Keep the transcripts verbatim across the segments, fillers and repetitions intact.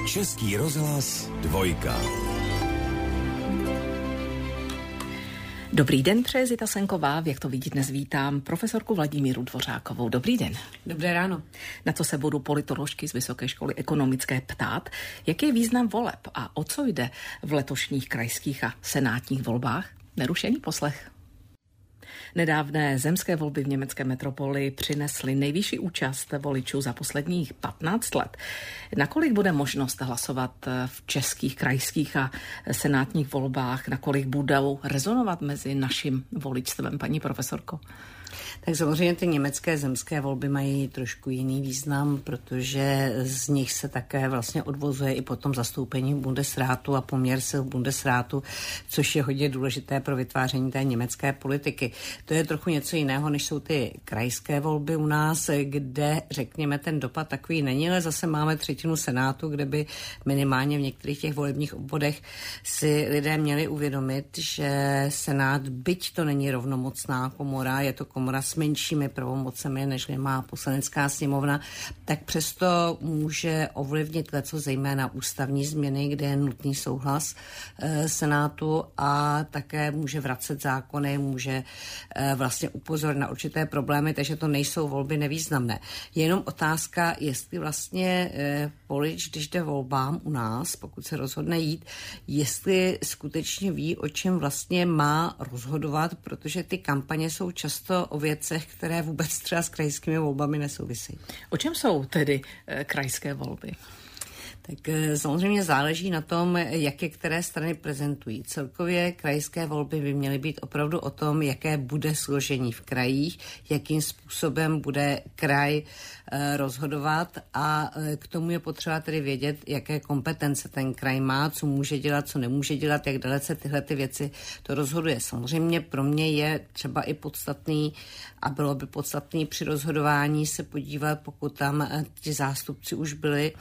Český rozhlas dvojka. Dobrý den, přeje Zita Senková, jak to vidíte, dnes vítám profesorku Vladimíru Dvořákovou. Dobrý den. Dobré ráno. Na co se budu politoložky z Vysoké školy ekonomické ptát, jaký je význam voleb a o co jde v letošních krajských a senátních volbách? Nerušený poslech. Nedávné zemské volby v německé metropoli přinesly nejvyšší účast voličů za posledních patnáct let. Nakolik bude možnost hlasovat v českých krajských a senátních volbách? Nakolik budou rezonovat mezi naším voličstvem, paní profesorko? Tak samozřejmě ty německé zemské volby mají trošku jiný význam, protože z nich se také vlastně odvozuje i potom zastoupení v Bundesrátu a poměr sil v Bundesrátu, což je hodně důležité pro vytváření té německé politiky. To je trochu něco jiného, než jsou ty krajské volby u nás, kde, řekněme, ten dopad takový není, ale zase máme třetinu Senátu, kde by minimálně v některých těch volebních obvodech si lidé měli uvědomit, že Senát, byť to není rovnomocná komora, je to komora s menšími pravomocemi, než má poslanecká sněmovna, tak přesto může ovlivnit leco zejména ústavní změny, kde je nutný souhlas e, Senátu, a také může vracet zákony, může e, vlastně upozornit na určité problémy, takže to nejsou volby nevýznamné. Je jenom otázka, jestli vlastně e, volič, když jde volbám u nás, pokud se rozhodne jít, jestli skutečně ví, o čem vlastně má rozhodovat, protože ty kampaně jsou často o věcech, které vůbec třeba s krajskými volbami nesouvisí. O čem jsou tedy e, krajské volby? Tak e, samozřejmě záleží na tom, jak je které strany prezentují. Celkově krajské volby by měly být opravdu o tom, jaké bude složení v krajích, jakým způsobem bude kraj e, rozhodovat, a e, k tomu je potřeba tedy vědět, jaké kompetence ten kraj má, co může dělat, co nemůže dělat, jak dalece tyhle ty věci to rozhoduje. Samozřejmě pro mě je třeba i podstatný, a bylo by podstatný při rozhodování se podívat, pokud tam e, ti zástupci už byli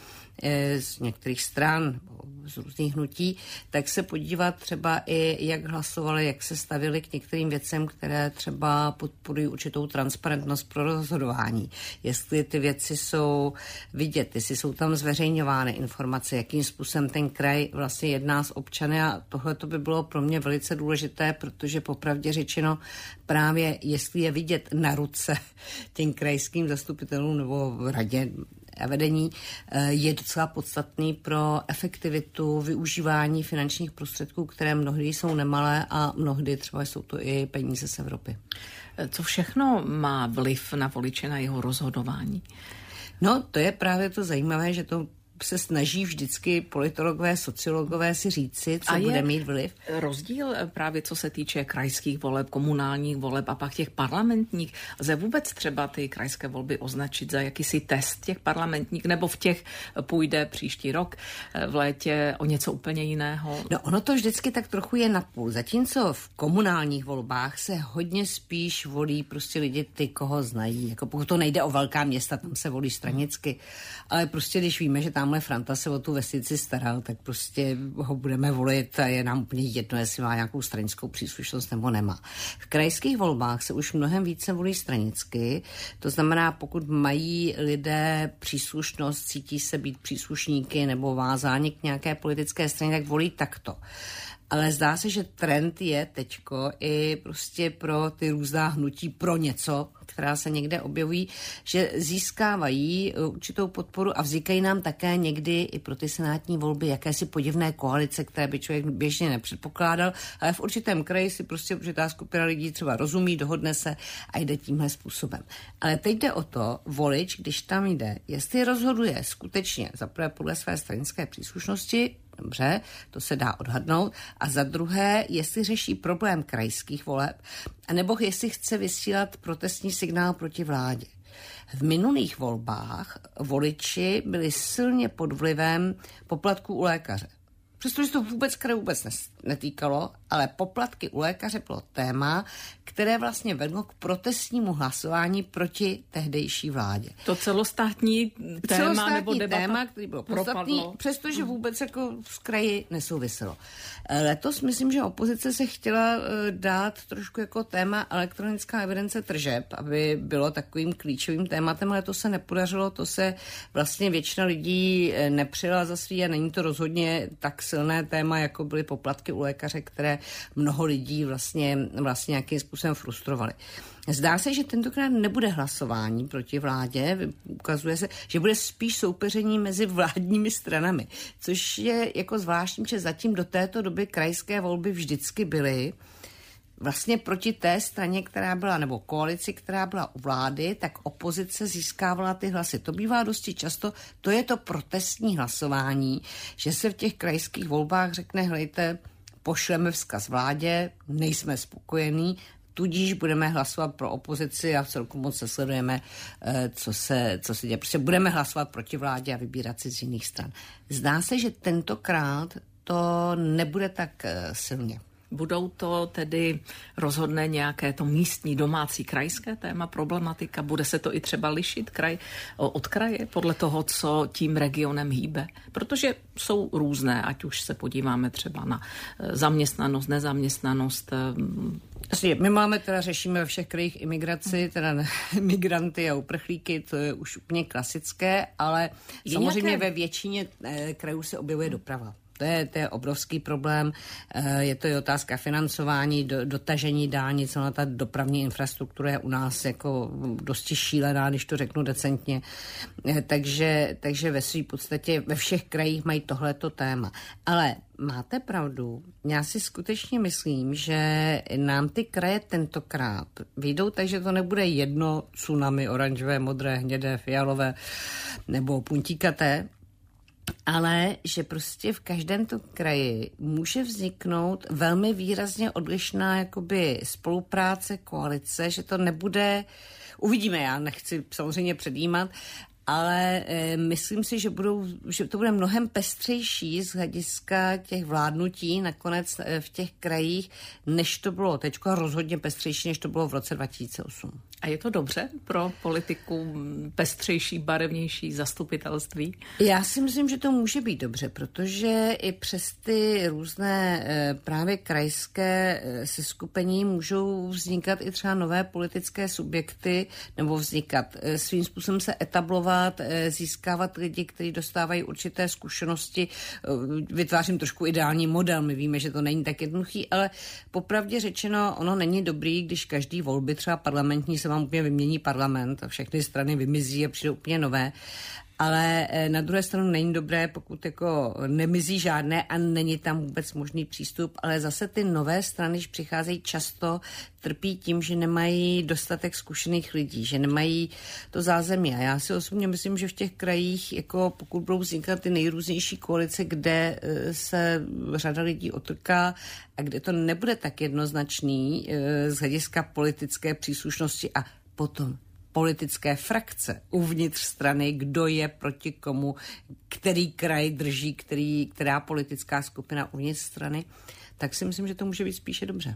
z některých stran, z různých hnutí, tak se podívat třeba i, jak hlasovali, jak se stavili k některým věcem, které třeba podporují určitou transparentnost pro rozhodování. Jestli ty věci jsou vidět, jestli jsou tam zveřejňovány informace, jakým způsobem ten kraj vlastně jedná s občany, a tohle to by bylo pro mě velice důležité, protože popravdě řečeno právě jestli je vidět na ruce těm krajským zastupitelům nebo v radě a vedení, je docela podstatný pro efektivitu využívání finančních prostředků, které mnohdy jsou nemalé a mnohdy třeba jsou to i peníze z Evropy. Co všechno má vliv na voliče, na jeho rozhodování? No, to je právě to zajímavé, že to se snaží vždycky politologové, sociologové si říci, co bude mít vliv. Rozdíl právě co se týče krajských voleb, komunálních voleb a pak těch parlamentních. Lze vůbec třeba ty krajské volby označit za jakýsi test těch parlamentních, nebo v těch půjde příští rok v létě o něco úplně jiného? No, ono to vždycky tak trochu je napůl. Zatímco v komunálních volbách se hodně spíš volí prostě lidi ty, koho znají. Jako pokud to nejde o velká města, tam se volí stranicky. Ale prostě když víme, že tamhle Franta se o tu vesnici staral, tak prostě ho budeme volit a je nám úplně jedno, jestli má nějakou stranickou příslušnost nebo nemá. V krajských volbách se už mnohem více volí stranicky, to znamená, pokud mají lidé příslušnost, cítí se být příslušníky nebo vázáni k nějaké politické straně, tak volí takto. Ale zdá se, že trend je teďko i prostě pro ty různá hnutí pro něco, která se někde objevují, že získávají určitou podporu a vznikají nám také někdy i pro ty senátní volby jakési podivné koalice, které by člověk běžně nepředpokládal, ale v určitém kraji si prostě určitá skupina lidí třeba rozumí, dohodne se a jde tímhle způsobem. Ale teď jde o to, volič, když tam jde, jestli rozhoduje skutečně zaprvé podle své stranické příslušnosti, dobře, to se dá odhadnout. A za druhé, jestli řeší problém krajských voleb, anebo jestli chce vysílat protestní signál proti vládě. V minulých volbách voliči byli silně pod vlivem poplatků u lékaře. Přestože to vůbec kraj vůbec netýkalo, ale poplatky u lékaře bylo téma, které vlastně vedlo k protestnímu hlasování proti tehdejší vládě. To celostátní téma celostátní nebo debata téma, který bylo podstatný, přestože vůbec jako z kraji nesouviselo. Letos myslím, že opozice se chtěla dát trošku jako téma elektronická evidence tržeb, aby bylo takovým klíčovým tématem, ale to se nepodařilo, to se vlastně většina lidí nepřijala za svý a není to rozhodně tak silné téma, jako byly poplatky u lékaře, které mnoho lidí vlastně, vlastně nějakým způsobem frustrovali. Zdá se, že tentokrát nebude hlasování proti vládě, ukazuje se, že bude spíš soupeření mezi vládními stranami, což je jako zvláštní, že zatím do této doby krajské volby vždycky byly vlastně proti té straně, která byla, nebo koalici, která byla u vlády, tak opozice získávala ty hlasy. To bývá dosti často, to je to protestní hlasování, že se v těch krajských volbách řekne, hejte, pošleme vzkaz vládě, nejsme spokojení, tudíž budeme hlasovat pro opozici a v celku moc se sledujeme, co se, co se děje. Prostě budeme hlasovat proti vládě a vybírat si z jiných stran. Zdá se, že tentokrát to nebude tak silně. Budou to tedy rozhodné nějaké to místní, domácí, krajské téma, problematika? Bude se to i třeba lišit kraj od kraje podle toho, co tím regionem hýbe? Protože jsou různé, ať už se podíváme třeba na zaměstnanost, nezaměstnanost. My máme teda, řešíme ve všech krajích imigraci, teda migranty a uprchlíky, to je už úplně klasické, ale je samozřejmě nějaké... ve většině krajů se objevuje doprava. To je, to je obrovský problém, je to i otázka financování, do, dotažení dálnic, ona ta dopravní infrastruktura je u nás jako dosti šílená, když to řeknu decentně. Takže, takže ve své podstatě ve všech krajích mají tohleto téma. Ale máte pravdu, já si skutečně myslím, že nám ty kraje tentokrát vyjdou, takže to nebude jedno tsunami, oranžové, modré, hnědé, fialové nebo puntikaté, ale že prostě v každém tom kraji může vzniknout velmi výrazně odlišná jakoby spolupráce, koalice, že to nebude, uvidíme, já nechci samozřejmě předjímat, ale e, myslím si, že, budou, že to bude mnohem pestřejší z hlediska těch vládnutí nakonec e, v těch krajích, než to bylo teďko, rozhodně pestřejší, než to bylo v roce dva tisíce osm. A je to dobře pro politiku pestřejší, barevnější zastupitelství? Já si myslím, že to může být dobře, protože i přes ty různé e, právě krajské e, seskupení můžou vznikat i třeba nové politické subjekty, nebo vznikat e, svým způsobem se etablovat, e, získávat lidi, kteří dostávají určité zkušenosti. E, vytvářím trošku ideální model, my víme, že to není tak jednoduchý, ale popravdě řečeno, ono není dobrý, když každý volby, třeba parlamentní, se vám úplně vymění parlament a všechny strany vymizí a přijdou úplně nové. Ale na druhé stranu není dobré, pokud jako nemizí žádné a není tam vůbec možný přístup, ale zase ty nové strany, když přicházejí, často trpí tím, že nemají dostatek zkušených lidí, že nemají to zázemí. A já si osobně myslím, že v těch krajích, jako pokud budou vznikat ty nejrůznější koalice, kde se řada lidí otrká a kde to nebude tak jednoznačný z hlediska politické příslušnosti a potom politické frakce uvnitř strany, kdo je proti komu, který kraj drží, který, která politická skupina uvnitř strany, tak si myslím, že to může být spíše dobře.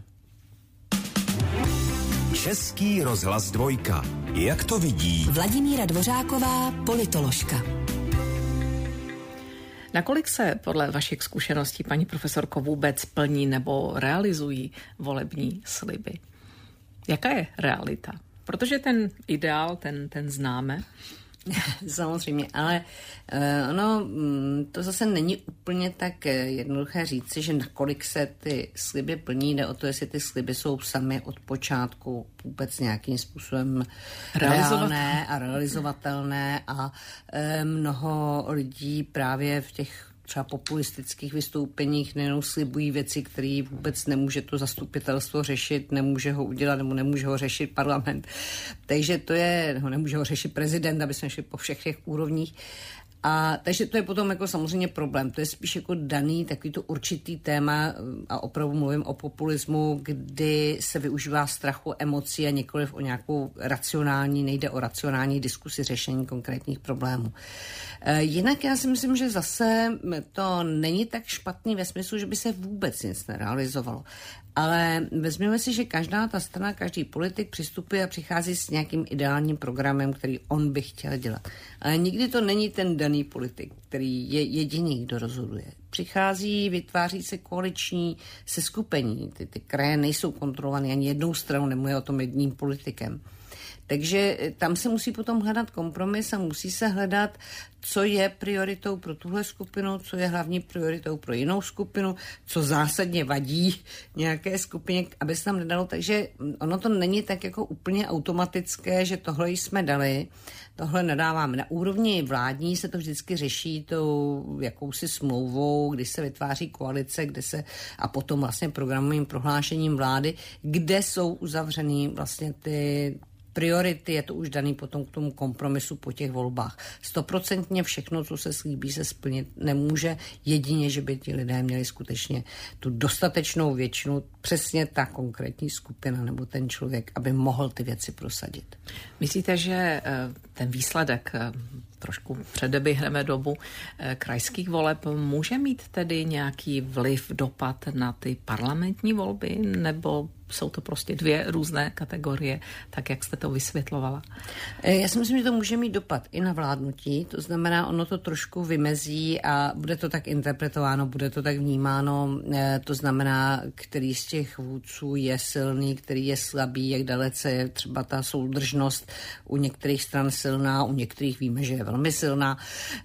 Český rozhlas dvojka. Jak to vidí Vladimíra Dvořáková, politoložka. Nakolik se podle vašich zkušeností, paní profesorko, vůbec plní nebo realizují volební sliby? Jaká je realita? Protože ten ideál, ten, ten známe. Samozřejmě, ale uh, ono, to zase není úplně tak jednoduché říci, že nakolik se ty sliby plní, jde o to, jestli ty sliby jsou sami od počátku vůbec nějakým způsobem reálné a realizovatelné a uh, mnoho lidí právě v těch třeba populistických vystoupeních nejenom slibují věci, které vůbec nemůže to zastupitelstvo řešit, nemůže ho udělat, nebo nemůže ho řešit parlament. Takže to je, no, nemůže ho řešit prezident, aby jsme šli po všech těch úrovních. A takže to je potom jako samozřejmě problém. To je spíš jako daný takový to určitý téma a opravdu mluvím o populismu, kdy se využívá strachu, emocí a nikoliv o nějakou racionální, nejde o racionální diskusi řešení konkrétních problémů. Jinak já si myslím, že zase to není tak špatný ve smyslu, že by se vůbec nic nerealizovalo. Ale vezměme si, že každá ta strana, každý politik přistupuje a přichází s nějakým ideálním programem, který on by chtěl dělat. Ale nikdy to není ten daný politik, který je jediný, kdo rozhoduje. Přichází, vytváří se koaliční seskupení. Ty, ty kraje nejsou kontrolované ani jednou stranou, nemluvím o tom jedním politikem. Takže tam se musí potom hledat kompromis a musí se hledat, co je prioritou pro tuhle skupinu, co je hlavní prioritou pro jinou skupinu, co zásadně vadí nějaké skupině, aby se tam nedalo. Takže ono to není tak jako úplně automatické, že tohle jsme dali, tohle nadáváme. Na úrovni vládní se to vždycky řeší tou jakousi smlouvou, kdy se vytváří koalice, kde se a potom vlastně programovým prohlášením vlády, kde jsou uzavřený vlastně ty priority, je to už daný potom k tomu kompromisu po těch volbách. Stoprocentně všechno, co se slíbí, se splnit nemůže, jedině, že by ti lidé měli skutečně tu dostatečnou většinu, přesně ta konkrétní skupina nebo ten člověk, aby mohl ty věci prosadit. Myslíte, že ten výsledek, trošku předeběhneme dobu krajských voleb, může mít tedy nějaký vliv, dopad na ty parlamentní volby, nebo jsou to prostě dvě různé kategorie, tak jak jste to vysvětlovala? Já si myslím, že to může mít dopad i na vládnutí, to znamená, ono to trošku vymezí a bude to tak interpretováno, bude to tak vnímáno, to znamená, který z těch vůdců je silný, který je slabý, jak dalece je třeba ta soudržnost u některých stran silná, u některých víme, že je velmi silná,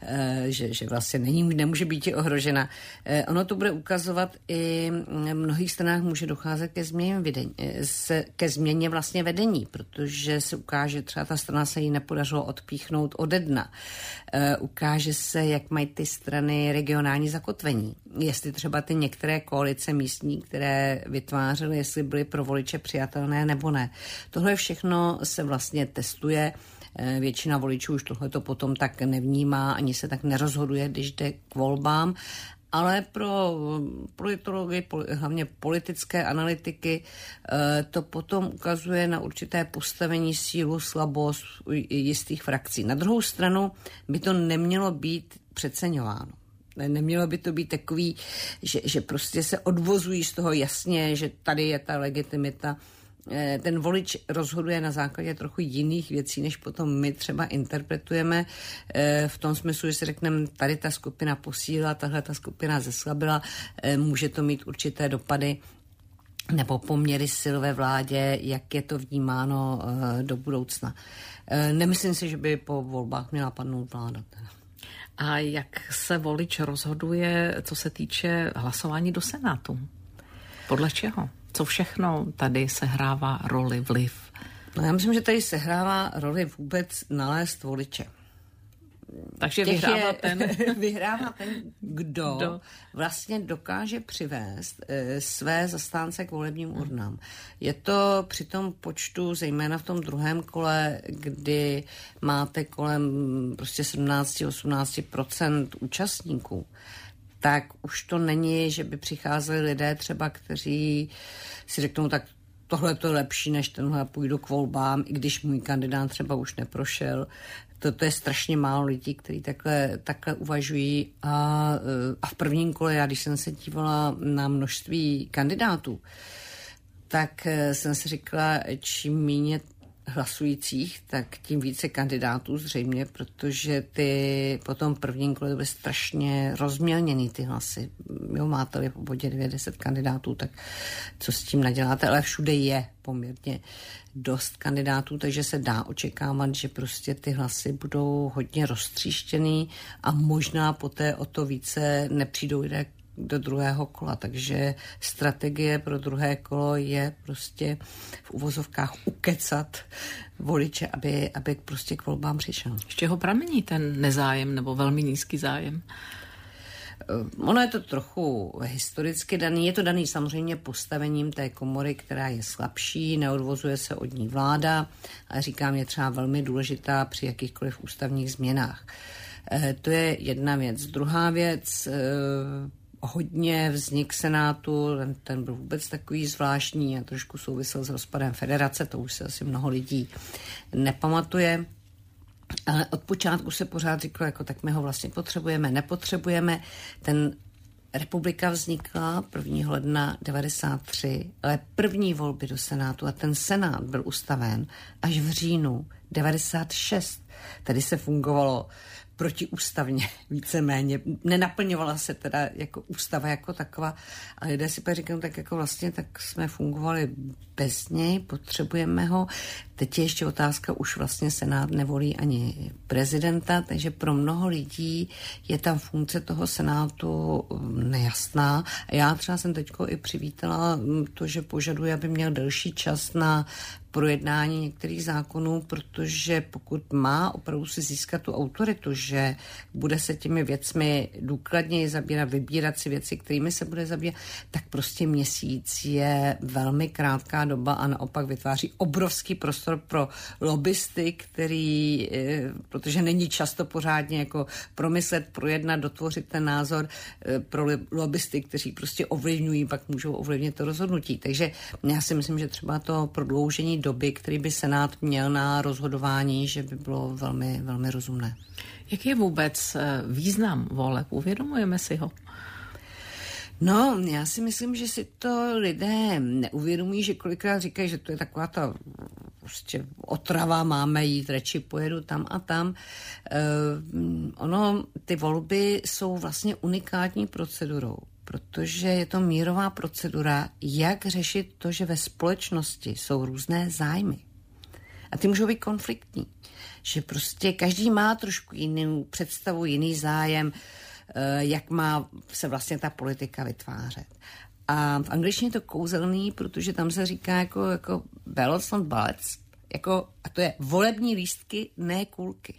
že, že vlastně není, nemůže být ohrožena. Ono to bude ukazovat i v mnohých stranách může docházet ke změně vedení, se, ke změně vlastně vedení, protože se ukáže, třeba ta strana se jí nepodařilo odpíchnout ode dna. E, ukáže se, jak mají ty strany regionální zakotvení. Jestli třeba ty některé koalice místní, které vytvářely, jestli byly pro voliče přijatelné nebo ne. Tohle všechno se vlastně testuje. E, většina voličů už tohleto potom tak nevnímá, ani se tak nerozhoduje, když jde k volbám. Ale pro politology, hlavně politické analytiky, to potom ukazuje na určité postavení, sílu, slabost jistých frakcí. Na druhou stranu by to nemělo být přeceňováno. Nemělo by to být takový, že, že prostě se odvozují z toho jasně, že tady je ta legitimita. Ten volič rozhoduje na základě trochu jiných věcí, než potom my třeba interpretujeme. V tom smyslu, že si řekneme, tady ta skupina posílila, tahle ta skupina zeslabila, může to mít určité dopady nebo poměry sil ve vládě, jak je to vnímáno do budoucna. Nemyslím si, že by po volbách měla padnout vláda. A jak se volič rozhoduje, co se týče hlasování do Senátu? Podle čeho? Co všechno tady sehrává roli, vliv? No já myslím, že tady sehrává roli vůbec nalézt voliče. Takže vyhrává je, ten... vyhrává ten, kdo, kdo vlastně dokáže přivést e, své zastánce k volebním urnám. Je to při tom počtu, zejména v tom druhém kole, kdy máte kolem prostě sedmnáct až osmnáct procent účastníků, tak už to není, že by přicházeli lidé třeba, kteří si řeknou, tak tohle to je lepší, než tenhle, půjdu k volbám, i když můj kandidát třeba už neprošel. Toto je strašně málo lidí, kteří takhle, takhle uvažují. A, a v prvním kole, já když jsem se dívala na množství kandidátů, tak jsem si říkala, čím méně hlasujících, tak tím více kandidátů zřejmě, protože ty po tom prvním kole byly strašně rozmělněný ty hlasy. Jo, máte-li po bodě devět deset kandidátů, tak co s tím naděláte, ale všude je poměrně dost kandidátů, takže se dá očekávat, že prostě ty hlasy budou hodně roztříštěný a možná poté o to více nepřijdou lidé do druhého kola, takže strategie pro druhé kolo je prostě v uvozovkách ukecat voliče, aby, aby prostě k volbám přišel. Z čeho pramení ten nezájem nebo velmi nízký zájem? Ono je to trochu historicky daný, je to daný samozřejmě postavením té komory, která je slabší, neodvozuje se od ní vláda, ale říkám, je třeba velmi důležitá při jakýchkoliv ústavních změnách. To je jedna věc. Druhá věc, hodně vznik Senátu, ten, ten byl vůbec takový zvláštní a trošku souvisel s rozpadem federace, to už se asi mnoho lidí nepamatuje. Ale od počátku se pořád říkalo, jako tak my ho vlastně potřebujeme, nepotřebujeme. Ten republika vznikla prvního ledna devadesát tři, ale první volby do Senátu a ten Senát byl ustaven až v říjnu devadesát šest. Tady se fungovalo protiústavně víceméně. Nenaplňovala se teda jako ústava jako taková. A lidé si pak říkají, tak jako vlastně tak jsme fungovali bez něj, potřebujeme ho. Teď je ještě otázka, už vlastně Senát nevolí ani prezidenta, takže pro mnoho lidí je tam funkce toho Senátu nejasná. A já třeba jsem teďko i přivítala to, že požaduje, aby měl delší čas na projednání některých zákonů, protože pokud má opravdu si získat tu autoritu, že bude se těmi věcmi důkladněji zabírat, vybírat si věci, kterými se bude zabírat, tak prostě měsíc je velmi krátká doba a naopak vytváří obrovský prostor pro lobbysty, který, protože není často pořádně jako promyslet, projednat, dotvořit ten názor, pro lobbysty, kteří prostě ovlivňují, pak můžou ovlivnit to rozhodnutí. Takže já si myslím, že třeba to prodloužení doby, který by Senát měl na rozhodování, že by bylo velmi, velmi rozumné. Jaký je vůbec význam voleb? Uvědomujeme si ho? No, já si myslím, že si to lidé neuvědomují, že kolikrát říkají, že to je taková ta prostě otrava, máme jít, radši pojedu tam a tam. E, ono, ty volby jsou vlastně unikátní procedurou, protože je to mírová procedura, jak řešit to, že ve společnosti jsou různé zájmy. A ty můžou být konfliktní. Že prostě každý má trošku jinou představu, jiný zájem, jak má se vlastně ta politika vytvářet. A v angličtině je to kouzelný, protože tam se říká jako, jako ballots not ballots, jako, a to je volební lístky, ne kulky.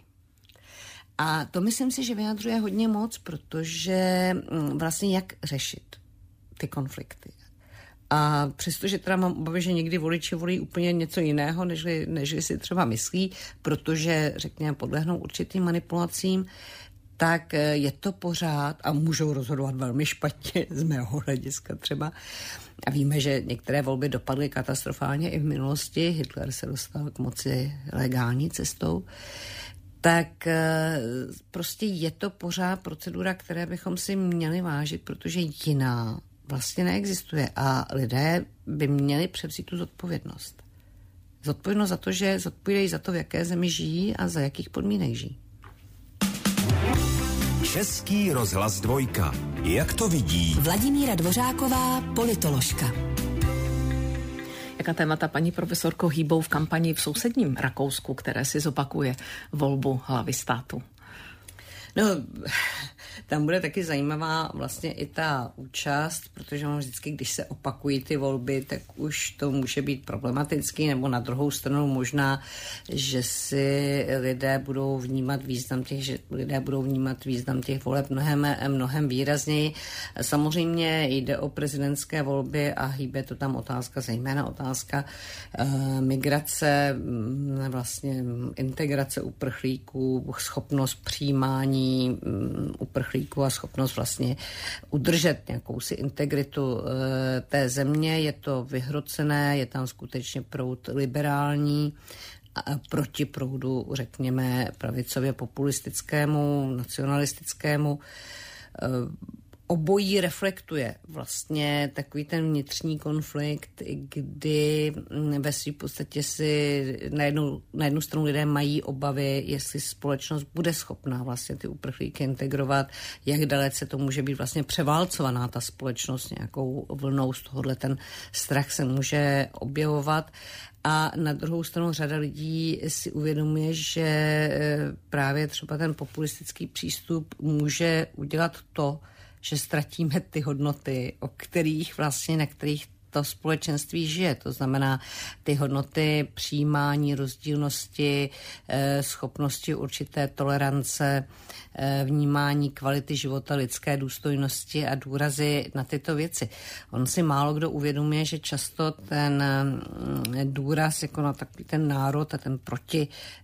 A to myslím si, že vyjadřuje hodně moc, protože vlastně jak řešit ty konflikty. A přestože teda mám obavy, že někdy voliči volí úplně něco jiného, nežli, nežli si třeba myslí, protože, řekněme, podlehnou určitým manipulacím, tak je to pořád a můžou rozhodovat velmi špatně z mého hlediska třeba. A víme, že některé volby dopadly katastrofálně i v minulosti. Hitler se dostal k moci legální cestou. Tak prostě je to pořád procedura, které bychom si měli vážit, protože jiná vlastně neexistuje a lidé by měli převzít tu zodpovědnost. Zodpovědnost za to, že zodpovídají za to, v jaké zemi žijí a za jakých podmínek žijí. Český rozhlas dvojka. Jak to vidí Vladimíra Dvořáková, politoložka. Jaká témata, paní profesorko, hýbou v kampani v sousedním Rakousku, které si zopakuje volbu hlavy státu? No, tam bude taky zajímavá vlastně i ta účast, protože on vždycky, když se opakují ty volby, tak už to může být problematický, nebo na druhou stranu možná, že si lidé budou vnímat význam těch, že lidé budou vnímat význam těch voleb mnohem, mnohem výrazněji. Samozřejmě jde o prezidentské volby a hýbe to tam otázka, zejména otázka uh, migrace, vlastně integrace uprchlíků, schopnost přijímání uprchlíků a schopnost vlastně udržet nějakou si integritu e, té země. Je to vyhrocené, je tam skutečně proud liberální a proti proudu, řekněme, pravicově populistickému, nacionalistickému. E, Obojí reflektuje vlastně takový ten vnitřní konflikt, kdy ve své podstatě si na jednu, na jednu stranu lidé mají obavy, jestli společnost bude schopná vlastně ty uprchlíky integrovat, jak dalece to může být vlastně převálcovaná ta společnost nějakou vlnou, z tohohle ten strach se může objevovat. A na druhou stranu řada lidí si uvědomuje, že právě třeba ten populistický přístup může udělat to, že ztratíme ty hodnoty, o kterých vlastně, na kterých to společenství žije. To znamená ty hodnoty přijímání, rozdílnosti, schopnosti určité tolerance, vnímání kvality života, lidské důstojnosti a důrazy na tyto věci. On si málo kdo uvědomuje, že často ten důraz jako na takový ten národ a ten proti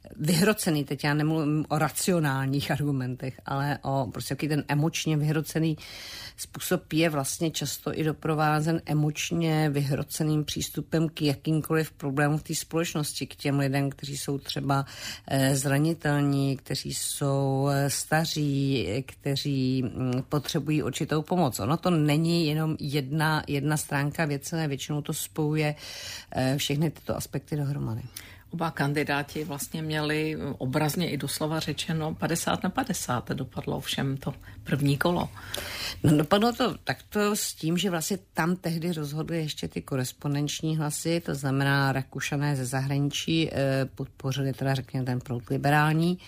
vyhrocený, teď já nemluvím o racionálních argumentech, ale o prostě jaký ten emočně vyhrocený způsob je vlastně často i doprovázen emočně vyhroceným přístupem k jakýmkoliv problémům v té společnosti, k těm lidem, kteří jsou třeba zranitelní, kteří jsou staří, kteří potřebují určitou pomoc. Ono to není jenom jedna, jedna stránka věci, ale většinou to spojuje všechny tyto aspekty dohromady. Oba kandidáti vlastně měli obrazně i doslova řečeno padesát na padesát. Dopadlo všem to první kolo. No, dopadlo to takto s tím, že vlastně tam tehdy rozhodly ještě ty korespondenční hlasy, to znamená Rakušané ze zahraničí podpořili teda řekněme ten proud liberální.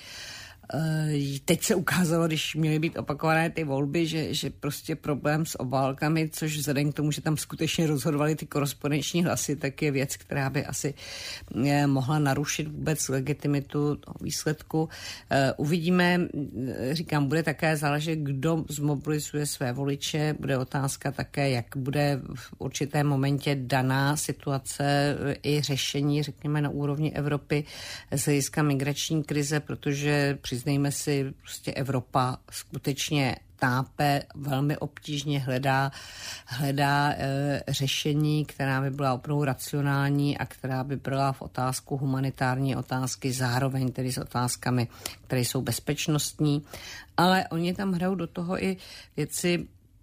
Teď se ukázalo, když měly být opakované ty volby, že, že prostě problém s obálkami, což vzhledem k tomu, že tam skutečně rozhodovaly ty korespondenční hlasy, tak je věc, která by asi mohla narušit vůbec legitimitu toho výsledku. Uvidíme, říkám, bude také záležet, kdo zmobilizuje své voliče, bude otázka také, jak bude v určitém momentě daná situace i řešení, řekněme, na úrovni Evropy z hlediska migrační krize, protože přiznejme si, prostě Evropa skutečně tápe, velmi obtížně hledá, hledá e, řešení, která by byla opravdu racionální a která by byla v otázku humanitární otázky, zároveň tedy s otázkami, které jsou bezpečnostní, ale oni tam hrajou do toho i věci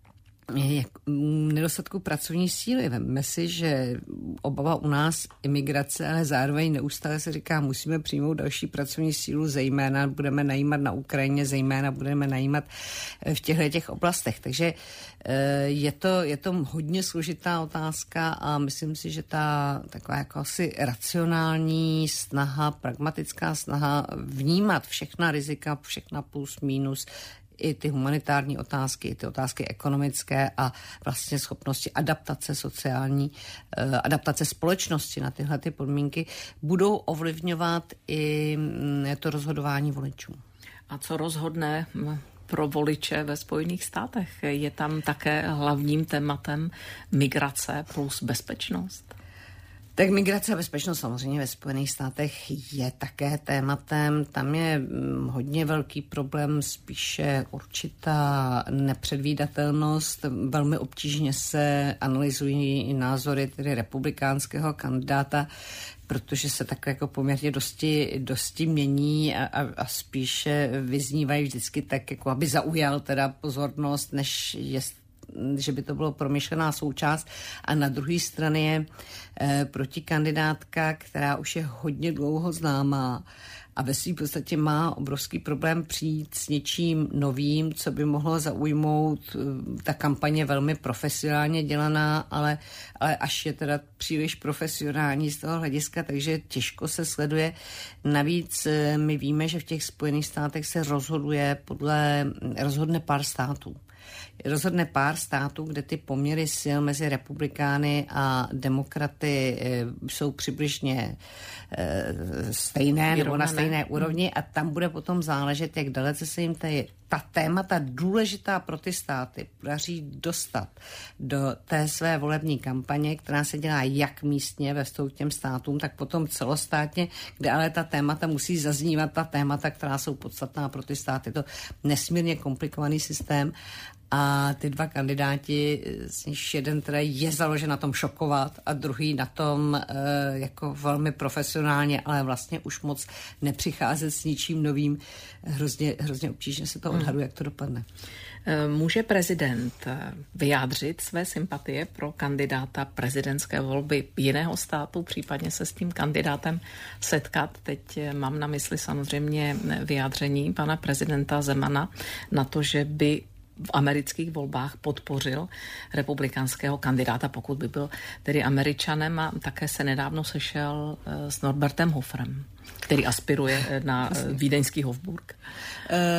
jak nedostatku pracovní síly. Vemme si, že obava u nás imigrace, ale zároveň neustále se říká, musíme přijmout další pracovní sílu, zejména budeme najímat na Ukrajině, zejména budeme najímat v těchto těch oblastech. Takže je to, je to hodně složitá otázka a myslím si, že ta taková jako asi racionální snaha, pragmatická snaha vnímat všechna rizika, všechna plus, minus, i ty humanitární otázky, i ty otázky ekonomické a vlastně schopnosti adaptace sociální, adaptace společnosti na tyhle ty podmínky budou ovlivňovat i to rozhodování voličů. A co rozhodne pro voliče ve Spojených státech? Je tam také hlavním tématem migrace plus bezpečnost? Tak migrace a bezpečnost samozřejmě ve Spojených státech je také tématem. Tam je hodně velký problém, spíše určitá nepředvídatelnost. Velmi obtížně se analyzují i názory tedy republikánského kandidáta, protože se tak jako poměrně dosti, dosti mění a, a, a spíše vyznívají vždycky tak, jako aby zaujal teda pozornost, než je že by to bylo promyšlená součást. A na druhé straně je e, protikandidátka, která už je hodně dlouho známá a ve svým podstatě má obrovský problém přijít s něčím novým, co by mohlo zaujmout. Ta kampaně velmi profesionálně dělaná, ale, ale až je teda příliš profesionální z toho hlediska, takže těžko se sleduje. Navíc my víme, že v těch Spojených státech se rozhoduje podle, rozhodne pár států. Rozhodne pár států, kde ty poměry sil mezi republikány a demokraty jsou přibližně stejné nebo na stejné úrovni a tam bude potom záležet, jak dalece se jim tady ta témata důležitá pro ty státy podaří dostat do té své volební kampaně, která se dělá jak místně ve vztahu k těm státům, tak potom celostátně, kde ale ta témata musí zaznívat, ta témata, která jsou podstatná pro ty státy. Je to nesmírně komplikovaný systém a ty dva kandidáti, z nich jeden teda je založen na tom šokovat a druhý na tom e, jako velmi profesionálně, ale vlastně už moc nepřicházet s ničím novým. Hrozně, hrozně obtížně se to odhaduje, jak to dopadne. Může prezident vyjádřit své sympatie pro kandidáta prezidentské volby jiného státu, případně se s tím kandidátem setkat? Teď mám na mysli samozřejmě vyjádření pana prezidenta Zemana na to, že by v amerických volbách podpořil republikánského kandidáta, pokud by byl tedy Američanem, a také se nedávno sešel s Norbertem Hoferem, který aspiruje na vídeňský Hofburg.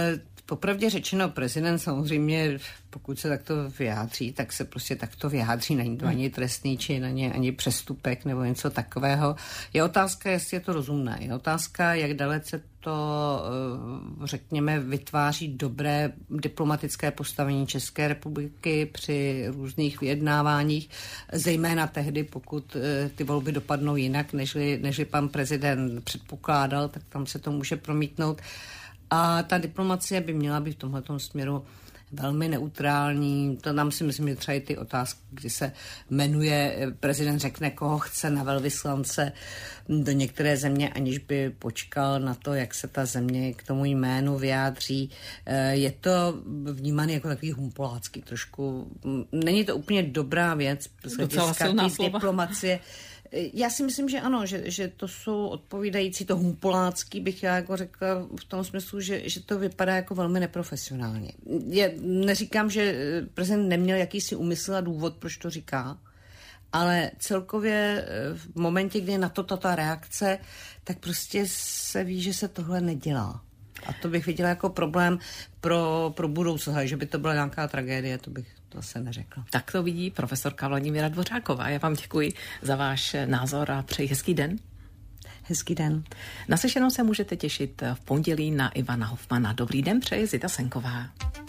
Popravdě řečeno, prezident samozřejmě, pokud se takto vyjádří, tak se prostě takto vyjádří. Není to ani trestný čin, ani, ani přestupek nebo něco takového. Je otázka, jestli je to rozumné. Je otázka, jak dalece to, řekněme, vytváří dobré diplomatické postavení České republiky při různých vyjednáváních, zejména tehdy, pokud ty volby dopadnou jinak, nežli, nežli pan prezident předpokládal, tak tam se to může promítnout. A ta diplomacie by měla být v tomhletom směru velmi neutrální. To nám si myslím, že třeba i ty otázky, kdy se jmenuje, prezident řekne, koho chce na velvyslance do některé země, aniž by počkal na to, jak se ta země k tomu jménu vyjádří. Je to vnímané jako takový humpolácký trošku. Není to úplně dobrá věc z hlediska diplomacie. Já si myslím, že ano, že, že to jsou odpovídající, to humpolácký bych já jako řekla v tom smyslu, že, že to vypadá jako velmi neprofesionálně. Já neříkám, že prezident neměl jakýsi úmysl a důvod, proč to říká, ale celkově v momentě, kdy je na to ta reakce, tak prostě se ví, že se tohle nedělá. A to bych viděla jako problém pro, pro budoucnost, že by to byla nějaká tragédie, to bych to se neřekla. Tak to vidí profesorka Vladimíra Dvořáková. Já vám děkuji za váš názor a přeji hezký den. Hezký den. Na slyšenou se můžete těšit v pondělí na Ivana Hofmana. Dobrý den, přeji Zita Senková.